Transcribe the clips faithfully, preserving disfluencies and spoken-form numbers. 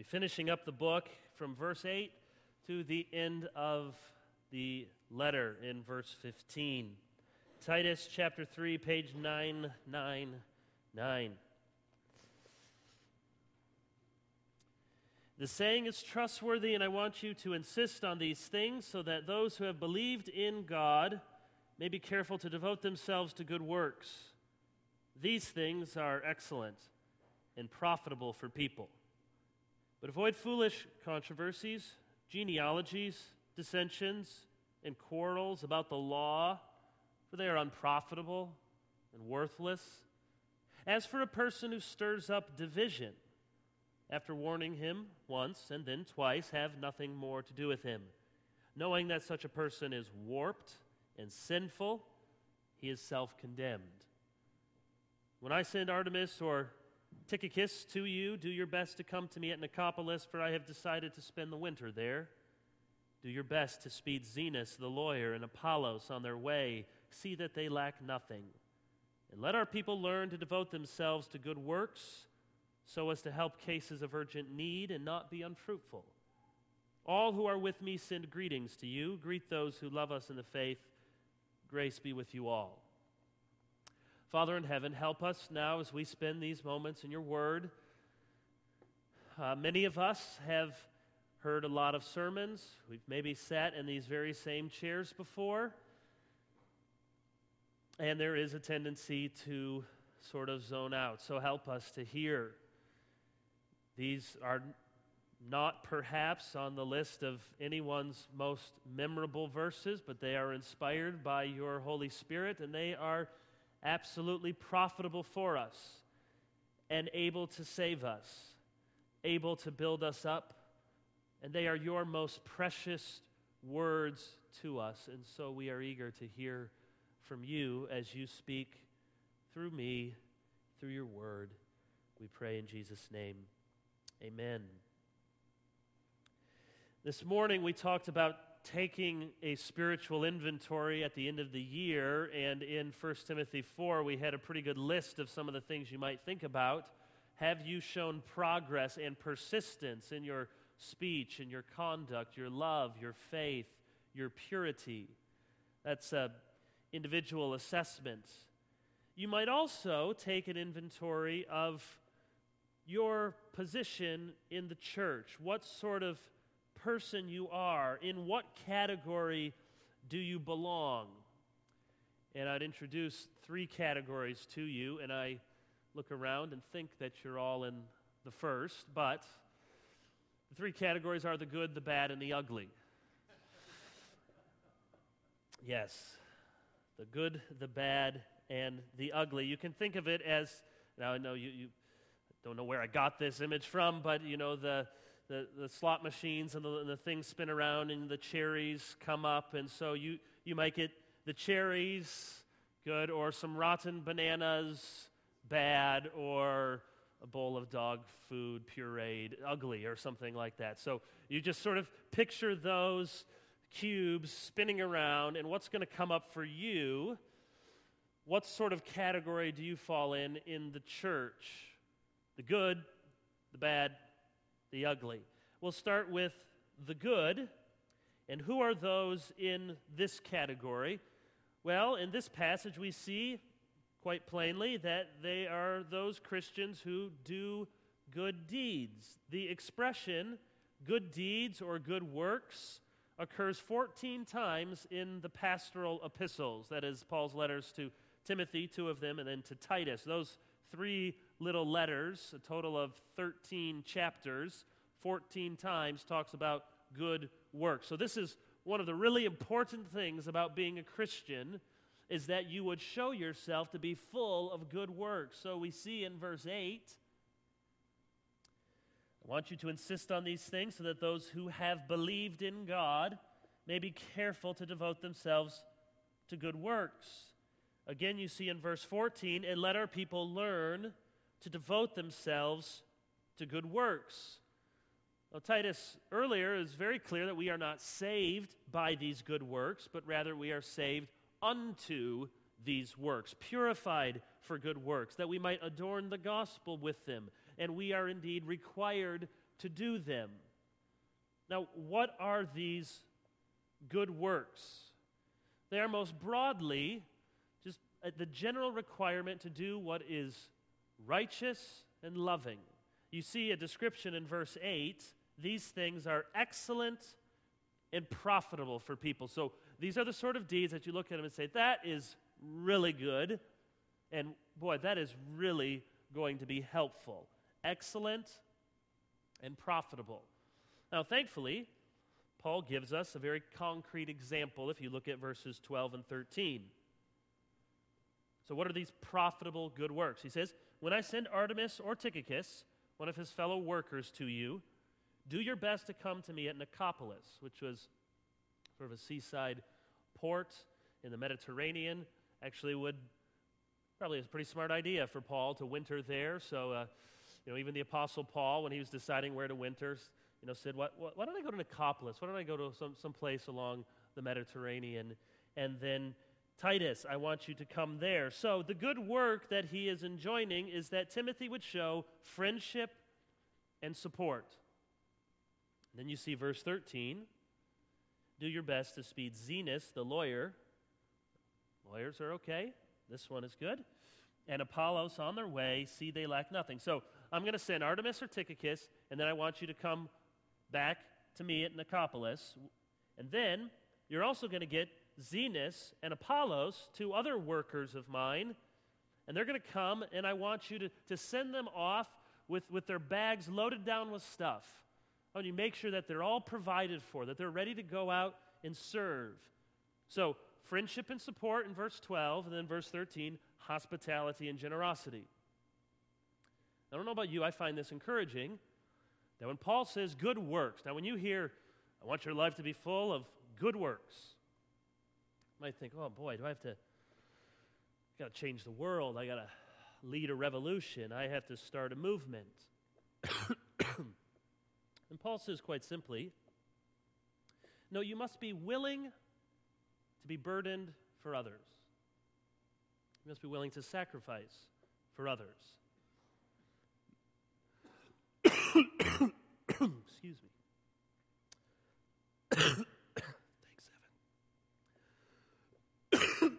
We'll be finishing up the book from verse eight to the end of the letter in verse fifteen. Titus chapter three, page nine ninety-nine. The saying is trustworthy, and I want you to insist on these things so that those who have believed in God may be careful to devote themselves to good works. These things are excellent and profitable for people. But avoid foolish controversies, genealogies, dissensions, and quarrels about the law, for they are unprofitable and worthless. As for a person who stirs up division, after warning him once and then twice, have nothing more to do with him. Knowing that such a person is warped and sinful, he is self-condemned. When I send Artemas or Tychicus to you, do your best to come to me at Nicopolis, for I have decided to spend the winter there. Do your best to speed Zenas the lawyer and Apollos on their way. See that they lack nothing. And let our people learn to devote themselves to good works, so as to help cases of urgent need and not be unfruitful. All who are with me send greetings to you. Greet those who love us in the faith. Grace be with you all. Father in heaven, help us now as we spend these moments in your word. Uh, many of us have heard a lot of sermons. We've maybe sat in these very same chairs before. And there is a tendency to sort of zone out. So help us to hear. These are not perhaps on the list of anyone's most memorable verses, but they are inspired by your Holy Spirit, and they are absolutely profitable for us and able to save us, able to build us up, and they are your most precious words to us. And so we are eager to hear from you as you speak through me, through your word. We pray in Jesus' name. Amen. This morning we talked about taking a spiritual inventory at the end of the year, and in First Timothy four we had a pretty good list of some of the things you might think about. Have you shown progress and persistence in your speech, in your conduct, your love, your faith, your purity? That's an individual assessment. You might also take an inventory of your position in the church, what sort of person you are, in what category do you belong? And I'd introduce three categories to you, and I look around and think that you're all in the first, but the three categories are the good, the bad, and the ugly. Yes, the good, the bad, and the ugly. You can think of it as, now I know you, you don't know where I got this image from, but you know, the The, the slot machines and the, and the things spin around and the cherries come up, and so you, you might get the cherries, good, or some rotten bananas, bad, or a bowl of dog food pureed, ugly, or something like that. So you just sort of picture those cubes spinning around, and what's going to come up for you? What sort of category do you fall in in the church? The good, the bad, the ugly. We'll start with the good. And who are those in this category? Well, in this passage we see quite plainly that they are those Christians who do good deeds. The expression good deeds or good works occurs fourteen times in the pastoral epistles. That is Paul's letters to Timothy, two of them, and then to Titus. Those three little letters, a total of thirteen chapters, fourteen times talks about good works. So this is one of the really important things about being a Christian, is that you would show yourself to be full of good works. So we see in verse eight, I want you to insist on these things so that those who have believed in God may be careful to devote themselves to good works. Again, you see in verse fourteen, and let our people learn to devote themselves to good works. Well, Titus earlier is very clear that we are not saved by these good works, but rather we are saved unto these works, purified for good works, that we might adorn the gospel with them. And we are indeed required to do them. Now, what are these good works? They are most broadly just uh, the general requirement to do what is righteous and loving. You see a description in verse eight. These things are excellent and profitable for people. So these are the sort of deeds that you look at them and say, that is really good. And boy, that is really going to be helpful. Excellent and profitable. Now, thankfully, Paul gives us a very concrete example if you look at verses twelve and thirteen. So what are these profitable good works? He says, when I send Artemas or Tychicus, one of his fellow workers, to you, do your best to come to me at Nicopolis, which was sort of a seaside port in the Mediterranean. Actually would probably a pretty smart idea for Paul to winter there. So, uh, you know, even the Apostle Paul, when he was deciding where to winter, you know, said, what, what, why don't I go to Nicopolis? Why don't I go to some, some place along the Mediterranean? And then Titus, I want you to come there. So the good work that he is enjoining is that Timothy would show friendship and support. And then you see verse thirteen. Do your best to speed Zenas, the lawyer. Lawyers are okay. This one is good. And Apollos on their way, see they lack nothing. So I'm going to send Artemas or Tychicus, and then I want you to come back to me at Nicopolis. And then you're also going to get Zenas and Apollos, two other workers of mine, and they're going to come, and I want you to, to send them off with, with their bags loaded down with stuff. I want you to make sure that they're all provided for, that they're ready to go out and serve. So friendship and support in verse twelve, and then verse thirteen, hospitality and generosity. I don't know about you, I find this encouraging, that when Paul says good works, now when you hear, I want your life to be full of good works, you might think, oh boy, do I have to, I got to change the world, I got to lead a revolution, I have to start a movement. And Paul says quite simply, no, you must be willing to be burdened for others. You must be willing to sacrifice for others. Excuse me. Thanks, Evan.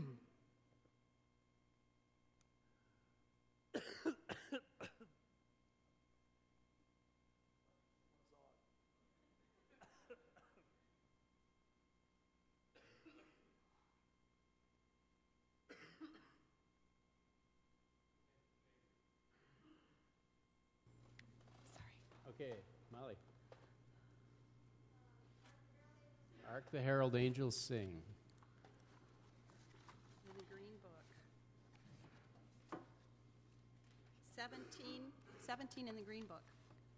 Okay, Molly. Hark the herald angels sing. In the green book. seventeen, seventeen in the green book.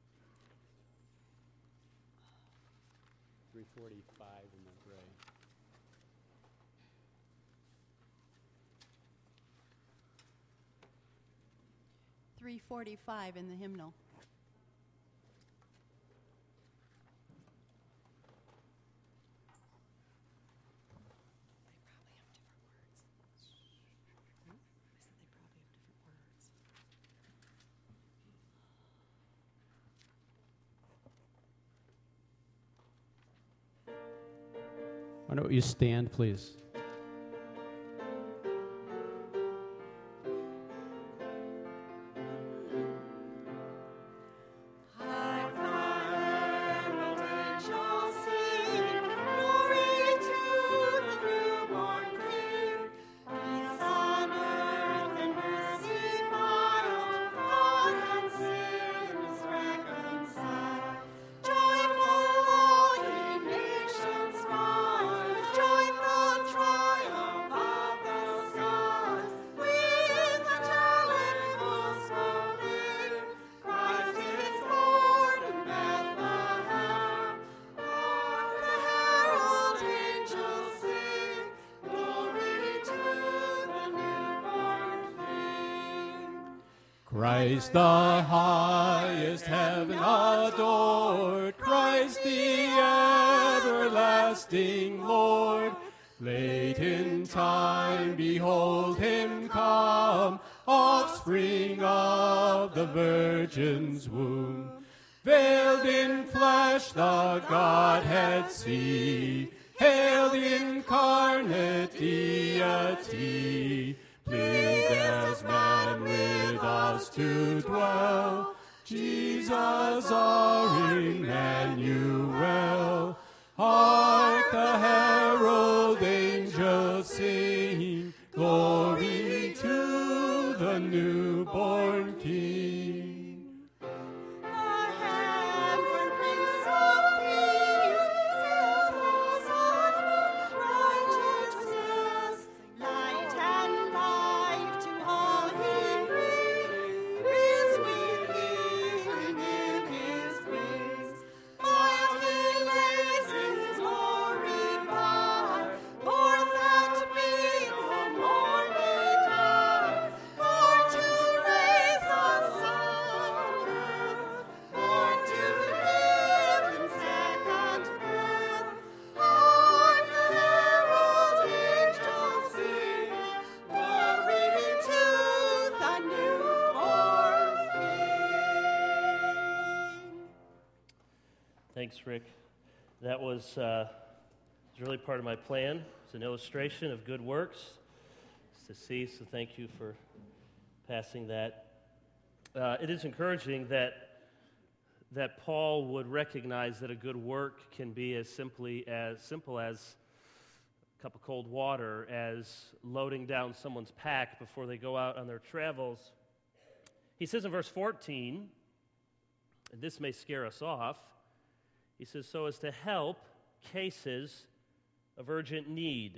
three forty-five in the gray. three forty-five in the hymnal. Why don't you stand, please? Christ the highest heaven adored, Christ the everlasting Lord. Late in time, behold him come, offspring of the Virgin's womb. Veiled in flesh the Godhead see. Hail the incarnate deity, pleased as man with us to dwell. Jesus our Emmanuel. Hark the herald angels sing, glory to the newborn King. The heavenly Prince of Peace, symbols of righteousness, light and life to all he brings, is with healing in his wings. Mild he lays his glory by, born that we no more may die, born to raise the sun, born to live in second birth. Hark the herald angels sing, glory to the newborn King. Thanks, Rick. That was, uh, was really part of my plan. It's an illustration of good works. It's to see, so thank you for passing that. Uh, it is encouraging that that Paul would recognize that a good work can be as simply as simple as a cup of cold water, as loading down someone's pack before they go out on their travels. He says in verse fourteen, and this may scare us off, he says, so as to help cases of urgent need.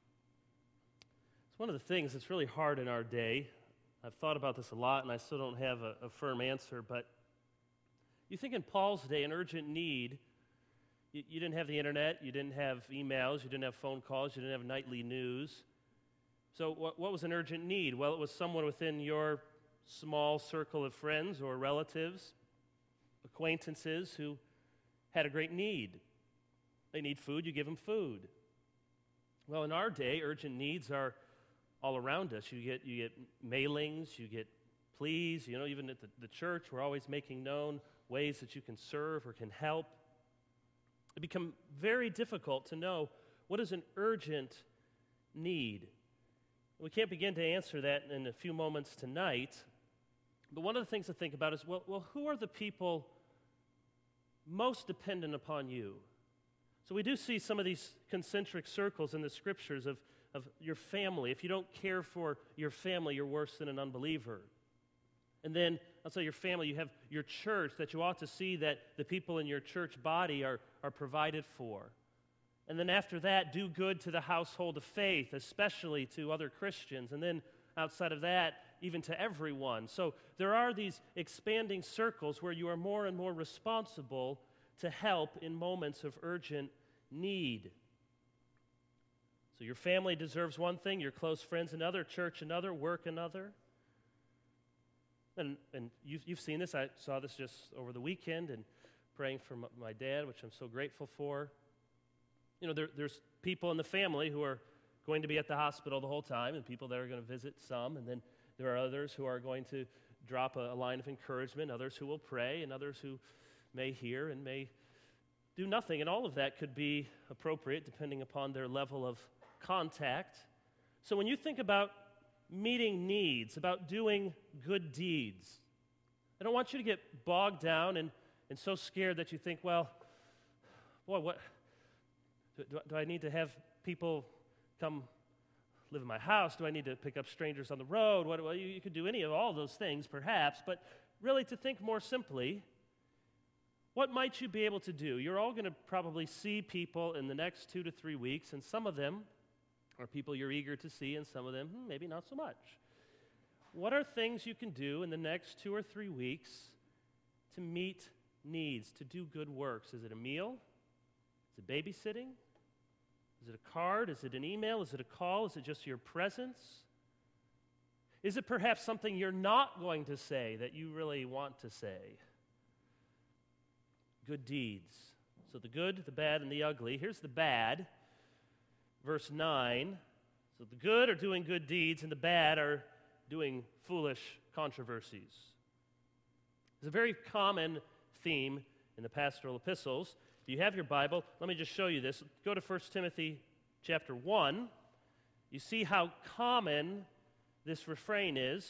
It's one of the things that's really hard in our day. I've thought about this a lot, and I still don't have a, a firm answer, but you think in Paul's day, an urgent need, you, you didn't have the internet, you didn't have emails, you didn't have phone calls, you didn't have nightly news. So what, what was an urgent need? Well, it was someone within your small circle of friends or relatives, acquaintances who had a great need. They need food, you give them food. Well, in our day, urgent needs are all around us. You get you get mailings, you get pleas, you know, even at the, the church, we're always making known ways that you can serve or can help. It becomes very difficult to know what is an urgent need. We can't begin to answer that in a few moments tonight, but one of the things to think about is, well, well who are the people most dependent upon you? So we do see some of these concentric circles in the scriptures of, of your family. If you don't care for your family, you're worse than an unbeliever. And then, outside your family, you have your church, that you ought to see that the people in your church body are, are provided for. And then after that, do good to the household of faith, especially to other Christians. And then outside of that, even to everyone. So there are these expanding circles where you are more and more responsible to help in moments of urgent need. So your family deserves one thing, your close friends another, church another, work another. And, and you've, you've seen this. I saw this just over the weekend and praying for my, my dad, which I'm so grateful for. You know, there, there's people in the family who are going to be at the hospital the whole time, and people that are going to visit some, and then there are others who are going to drop a, a line of encouragement, others who will pray, and others who may hear and may do nothing. And all of that could be appropriate depending upon their level of contact. So when you think about meeting needs, about doing good deeds, I don't want you to get bogged down and, and so scared that you think, well, boy, what do, do I need to have people come live in my house? Do I need to pick up strangers on the road? What, well, you, you could do any of all those things, perhaps, but really to think more simply, what might you be able to do? You're all going to probably see people in the next two to three weeks, and some of them are people you're eager to see, and some of them, hmm, maybe not so much. What are things you can do in the next two or three weeks to meet needs, to do good works? Is it a meal? Is it babysitting? Is it a card? Is it an email? Is it a call? Is it just your presence? Is it perhaps something you're not going to say that you really want to say? Good deeds. So the good, the bad, and the ugly. Here's the bad. Verse nine. So the good are doing good deeds, and the bad are doing foolish controversies. It's a very common theme in the pastoral epistles. If you have your Bible, let me just show you this. Go to First Timothy chapter one. You see how common this refrain is.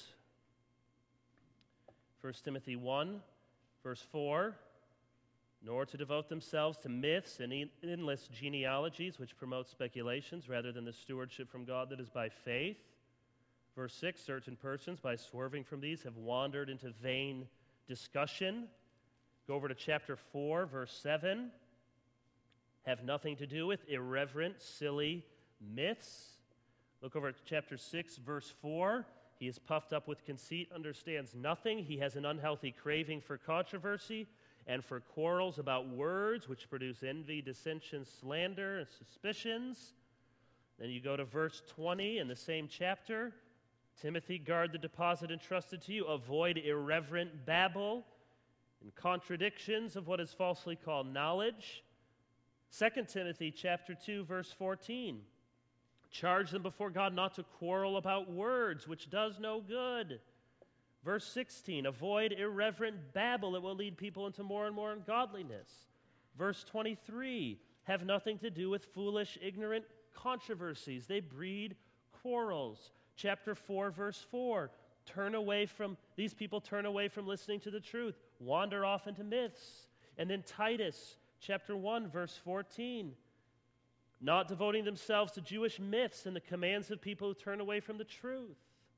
First Timothy one, verse four. Nor to devote themselves to myths and endless genealogies which promote speculations rather than the stewardship from God that is by faith. Verse six, certain persons, by swerving from these, have wandered into vain discussion. Go over to chapter four, verse seven. Have nothing to do with irreverent, silly myths. Look over at chapter six, verse four. He is puffed up with conceit, understands nothing. He has an unhealthy craving for controversy and for quarrels about words, which produce envy, dissension, slander, and suspicions. Then you go to verse twenty in the same chapter. Timothy, guard the deposit entrusted to you. Avoid irreverent babble and contradictions of what is falsely called knowledge. Second Timothy chapter two, verse fourteen. Charge them before God not to quarrel about words, which does no good. Verse sixteen, avoid irreverent babble. It will lead people into more and more ungodliness. Verse twenty-three, have nothing to do with foolish, ignorant controversies. They breed quarrels. Chapter four, verse four, turn away from, these people turn away from listening to the truth, wander off into myths. And then Titus chapter one, verse fourteen, not devoting themselves to Jewish myths and the commands of people who turn away from the truth.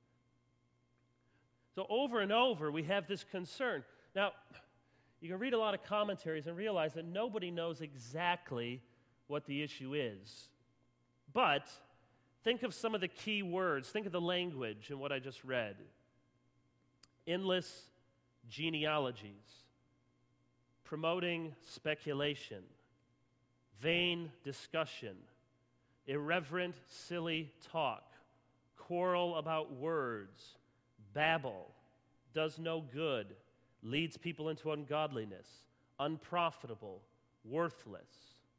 So over and over, we have this concern. Now, you can read a lot of commentaries and realize that nobody knows exactly what the issue is. But think of some of the key words. Think of the language in what I just read. Endless genealogies, promoting speculation, vain discussion, irreverent, silly talk, quarrel about words, babble, does no good, leads people into ungodliness, unprofitable, worthless.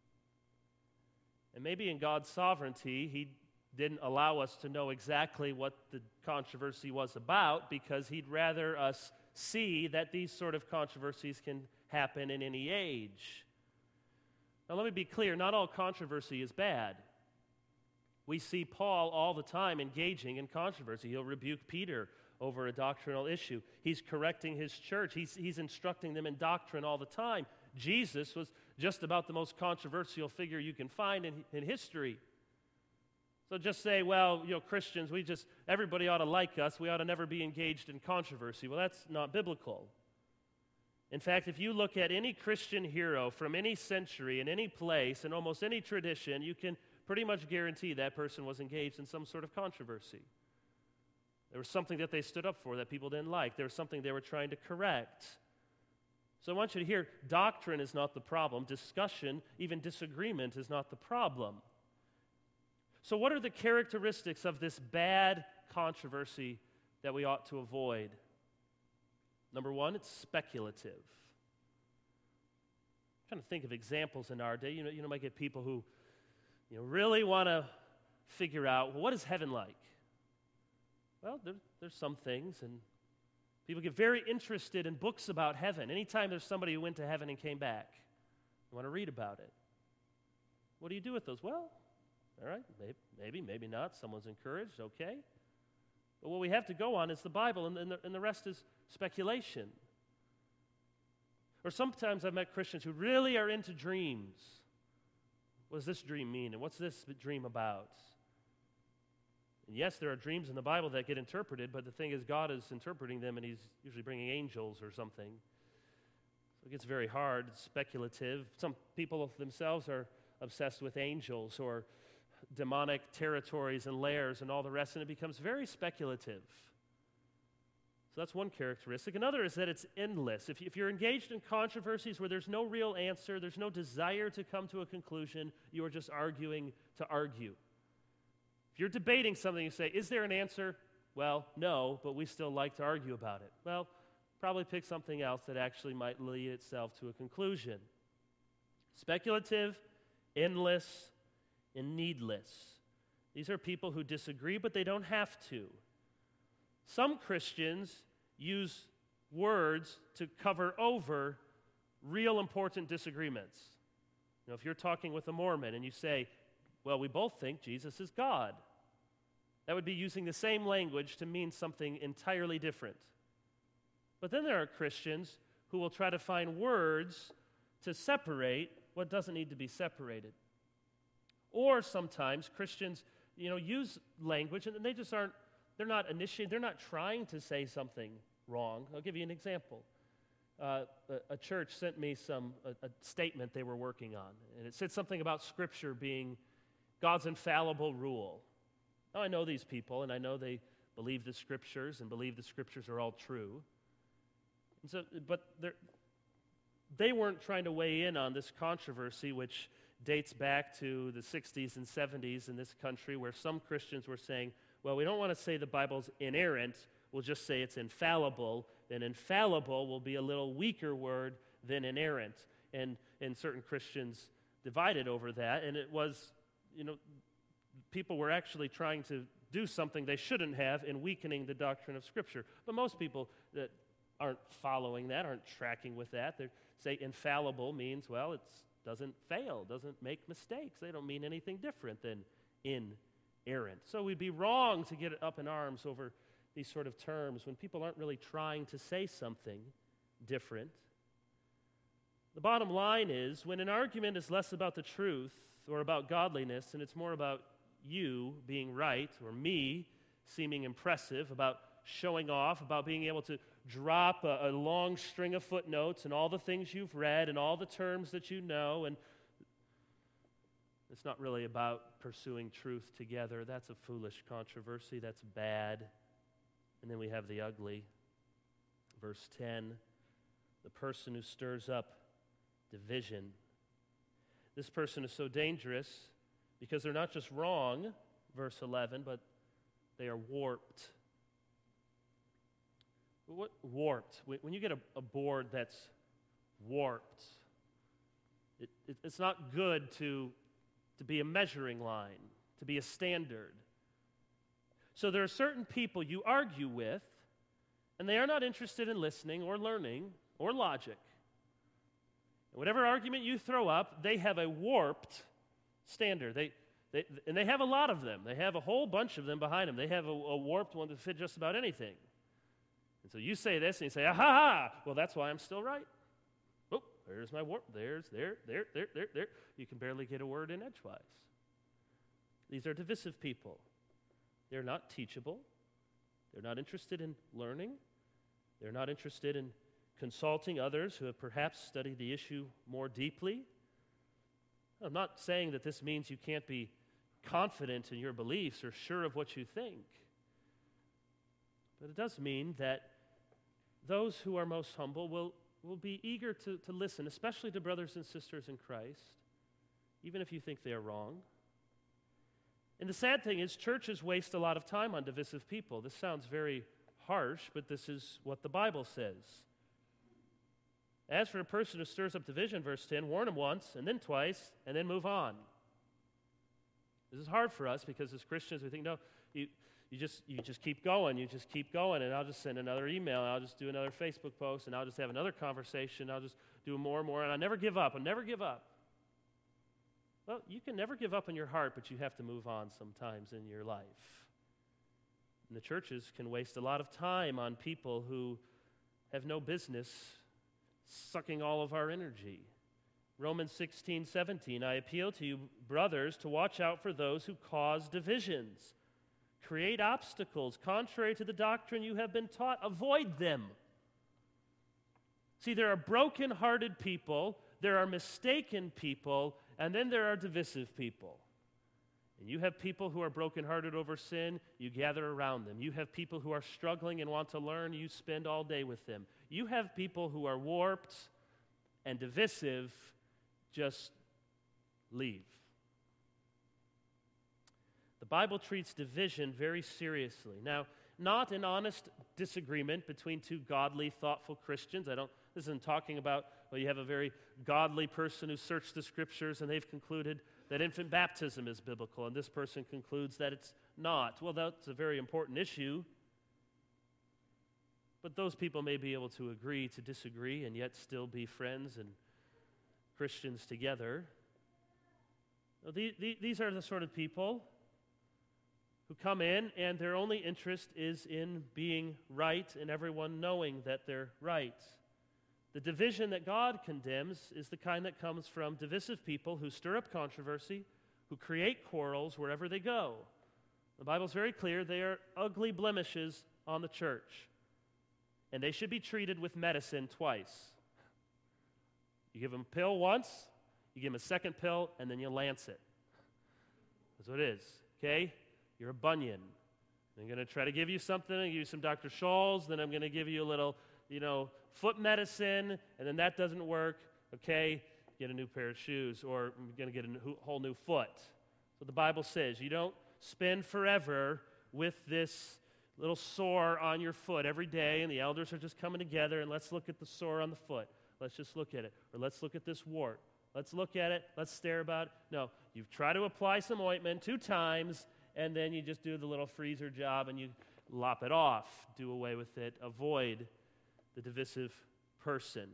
And maybe in God's sovereignty, He didn't allow us to know exactly what the controversy was about because He'd rather us see that these sort of controversies can happen in any age. Now let me be clear, not all controversy is bad. We see Paul all the time engaging in controversy. He'll rebuke Peter over a doctrinal issue. He's correcting his church. He's, he's instructing them in doctrine all the time. Jesus was just about the most controversial figure you can find in, in history. So just say, well, you know, Christians, we just, everybody ought to like us. We ought to never be engaged in controversy. Well, that's not biblical. In fact, if you look at any Christian hero from any century, in any place, in almost any tradition, you can pretty much guarantee that person was engaged in some sort of controversy. There was something that they stood up for that people didn't like. There was something they were trying to correct. So I want you to hear, doctrine is not the problem. Discussion, even disagreement, is not the problem. So what are the characteristics of this bad controversy that we ought to avoid? Number one, it's speculative. I'm trying to think of examples in our day. You know, you know, might get people who, you know, really want to figure out, well, what is heaven like? Well, there, there's some things, and people get very interested in books about heaven. Anytime there's somebody who went to heaven and came back, they want to read about it. What do you do with those? Well, all right, maybe, maybe, maybe not. Someone's encouraged, okay. But what we have to go on is the Bible, and, and, the, and the rest is speculation. Or sometimes I've met Christians who really are into dreams. What does this dream mean, and what's this dream about? And yes, there are dreams in the Bible that get interpreted, but the thing is God is interpreting them, and He's usually bringing angels or something. So it gets very hard. It's speculative. Some people themselves are obsessed with angels or demonic territories and lairs and all the rest, and it becomes very speculative. So that's one characteristic. Another is that it's endless. If, if you're engaged in controversies where there's no real answer, there's no desire to come to a conclusion, you are just arguing to argue. If you're debating something, you say, is there an answer? Well, no, but we still like to argue about it. Well, probably pick something else that actually might lead itself to a conclusion. Speculative, endless, and needless. These are people who disagree, but they don't have to. Some Christians use words to cover over real important disagreements. You know, if you're talking with a Mormon and you say, well, we both think Jesus is God, that would be using the same language to mean something entirely different. But then there are Christians who will try to find words to separate what doesn't need to be separated. Or sometimes Christians, you know, use language and they just aren't, they're not initiating, they're not trying to say something wrong. I'll give you an example. Uh, a, a church sent me some a, a statement they were working on, and it said something about Scripture being God's infallible rule. Now, I know these people, and I know they believe the Scriptures and believe the Scriptures are all true. And so, but they weren't trying to weigh in on this controversy, which dates back to the sixties and seventies in this country, where some Christians were saying, well, we don't want to say the Bible's inerrant, we'll just say it's infallible. Then infallible will be a little weaker word than inerrant. And, and certain Christians divided over that, and it was, you know, people were actually trying to do something they shouldn't have in weakening the doctrine of Scripture. But most people that aren't following that, aren't tracking with that, they say infallible means, well, it doesn't fail, doesn't make mistakes. They don't mean anything different than inerrant. So we'd be wrong to get up in arms over these sort of terms when people aren't really trying to say something different. The bottom line is, when an argument is less about the truth or about godliness, and it's more about you being right or me seeming impressive, about showing off, about being able to drop a, a long string of footnotes and all the things you've read and all the terms that you know, and it's not really about pursuing truth together. That's a foolish controversy. That's bad. And then we have the ugly. Verse ten, the person who stirs up division. This person is so dangerous because they're not just wrong, verse eleven, but they are warped. What warped? When you get a, a board that's warped, it, it, it's not good to, to be a measuring line, to be a standard. So there are certain people you argue with, and they are not interested in listening or learning or logic. And whatever argument you throw up, they have a warped standard. They, they, and they have a lot of them. They have a whole bunch of them behind them. They have a, a warped one to fit just about anything. And so you say this, and you say, ah ha ha, well, that's why I'm still right. Oh, there's my warp. There's, there, there, there, there, there. You can barely get a word in edgewise. These are divisive people. They're not teachable. They're not interested in learning. They're not interested in consulting others who have perhaps studied the issue more deeply. I'm not saying that this means you can't be confident in your beliefs or sure of what you think. But it does mean that those who are most humble will, will be eager to, to listen, especially to brothers and sisters in Christ, even if you think they are wrong. And the sad thing is, churches waste a lot of time on divisive people. This sounds very harsh, but this is what the Bible says. As for a person who stirs up division, verse ten, warn him once, and then twice, and then move on. This is hard for us because as Christians we think, no, you, you, just, you just keep going, you just keep going, and I'll just send another email, and I'll just do another Facebook post, and I'll just have another conversation, I'll just do more and more, and I'll never give up, I'll never give up. Well, you can never give up in your heart, but you have to move on sometimes in your life. And the churches can waste a lot of time on people who have no business sucking all of our energy. Romans sixteen seventeen, I appeal to you, brothers, to watch out for those who cause divisions, create obstacles contrary to the doctrine you have been taught. Avoid them. See, there are broken-hearted people, there are mistaken people, and then there are divisive people. And you have people who are brokenhearted over sin, you gather around them. You have people who are struggling and want to learn, you spend all day with them. You have people who are warped and divisive, just leave. The Bible treats division very seriously. Now, not an honest disagreement between two godly, thoughtful Christians. I don't, this isn't talking about, well, you have a very godly person who searched the Scriptures and they've concluded that infant baptism is biblical, and this person concludes that it's not. Well, that's a very important issue. But those people may be able to agree to disagree and yet still be friends and Christians together. Now, the, the, these are the sort of people who come in and their only interest is in being right and everyone knowing that they're right. The division that God condemns is the kind that comes from divisive people who stir up controversy, who create quarrels wherever they go. The Bible's very clear they are ugly blemishes on the church, and they should be treated with medicine twice. You give them a pill once, you give them a second pill, and then you lance it. That's what it is, okay? You're a bunion. I'm going to try to give you something, I'll give you some Doctor Scholl's, then I'm going to give you a little, you know, foot medicine, and then that doesn't work, okay? Get a new pair of shoes, or I'm going to get a new, whole new foot. So the Bible says you don't spend forever with this little sore on your foot every day, and the elders are just coming together, and let's look at the sore on the foot. Let's just look at it. Or let's look at this wart. Let's look at it. Let's stare about it. No, you try to apply some ointment two times, and then you just do the little freezer job, and you lop it off. Do away with it. Avoid the divisive person.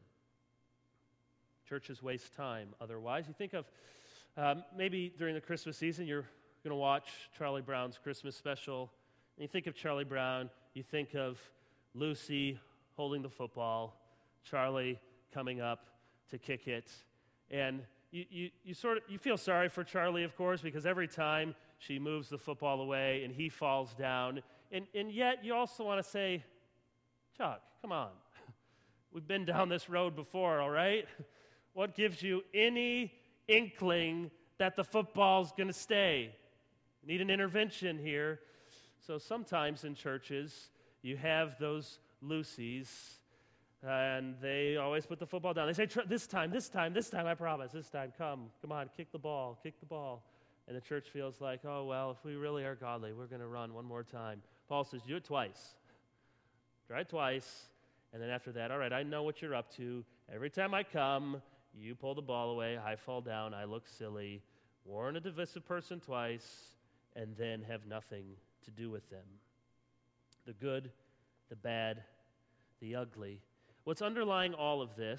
Churches waste time otherwise. You think of um, maybe during the Christmas season, you're going to watch Charlie Brown's Christmas special. And you think of Charlie Brown, you think of Lucy holding the football, Charlie coming up to kick it. And you, you, you sort of you feel sorry for Charlie, of course, because every time she moves the football away and he falls down. And, and yet you also want to say, Chuck, come on. We've been down this road before, all right? What gives you any inkling that the football's going to stay? Need an intervention here. So sometimes in churches, you have those Lucy's, and they always put the football down. They say, this time, this time, this time, I promise, this time, come, come on, kick the ball, kick the ball. And the church feels like, oh, well, if we really are godly, we're going to run one more time. Paul says, do it twice. Try it twice, and then after that, all right, I know what you're up to. Every time I come, you pull the ball away, I fall down, I look silly. Warn a divisive person twice, and then have nothing to do with them. The good, the bad, the ugly. What's underlying all of this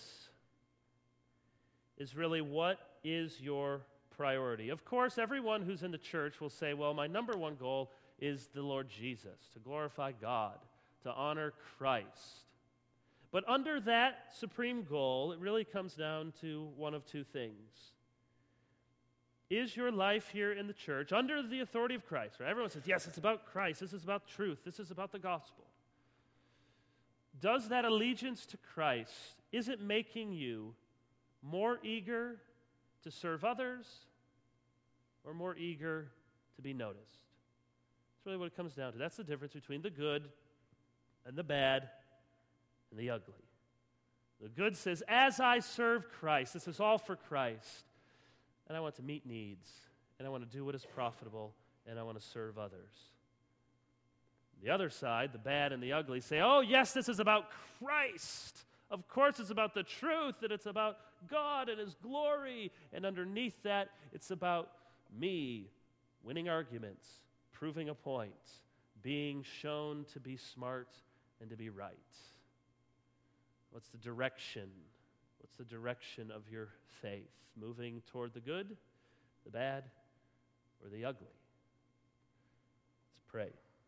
is really what is your priority. Of course, everyone who's in the church will say, well, my number one goal is the Lord Jesus, to glorify God, to honor Christ. But under that supreme goal, it really comes down to one of two things. Is your life here in the church under the authority of Christ? Right? Everyone says, yes, it's about Christ. This is about truth. This is about the gospel. Does that allegiance to Christ, is it making you more eager to serve others or more eager to be noticed? That's really what it comes down to. That's the difference between the good and the bad and the ugly. The good says, as I serve Christ, this is all for Christ, and I want to meet needs, and I want to do what is profitable, and I want to serve others. The other side, the bad and the ugly, say, oh, yes, this is about Christ. Of course, it's about the truth, and it's about God and His glory, and underneath that, it's about me winning arguments, proving a point, being shown to be smart and to be right. What's the direction? What's the direction of your faith? Moving toward the good, the bad, or the ugly? Let's pray.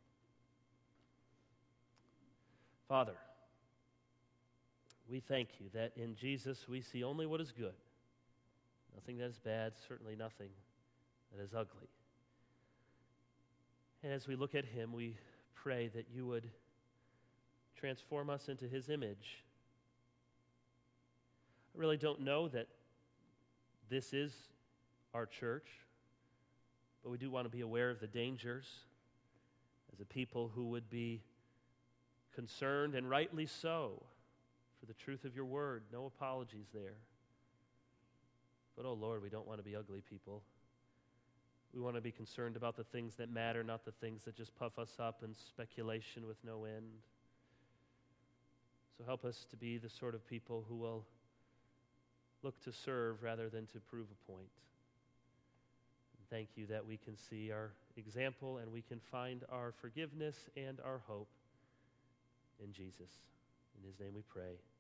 Father, we thank you that in Jesus we see only what is good. Nothing that is bad, certainly nothing that is ugly. And as we look at Him, we pray that you would transform us into His image. I really don't know that this is our church, but we do want to be aware of the dangers as a people who would be concerned, and rightly so, for the truth of your word. No apologies there. But, oh Lord, we don't want to be ugly people. We want to be concerned about the things that matter, not the things that just puff us up in speculation with no end. So help us to be the sort of people who will look to serve rather than to prove a point. And thank you that we can see our example and we can find our forgiveness and our hope in Jesus. In his name we pray.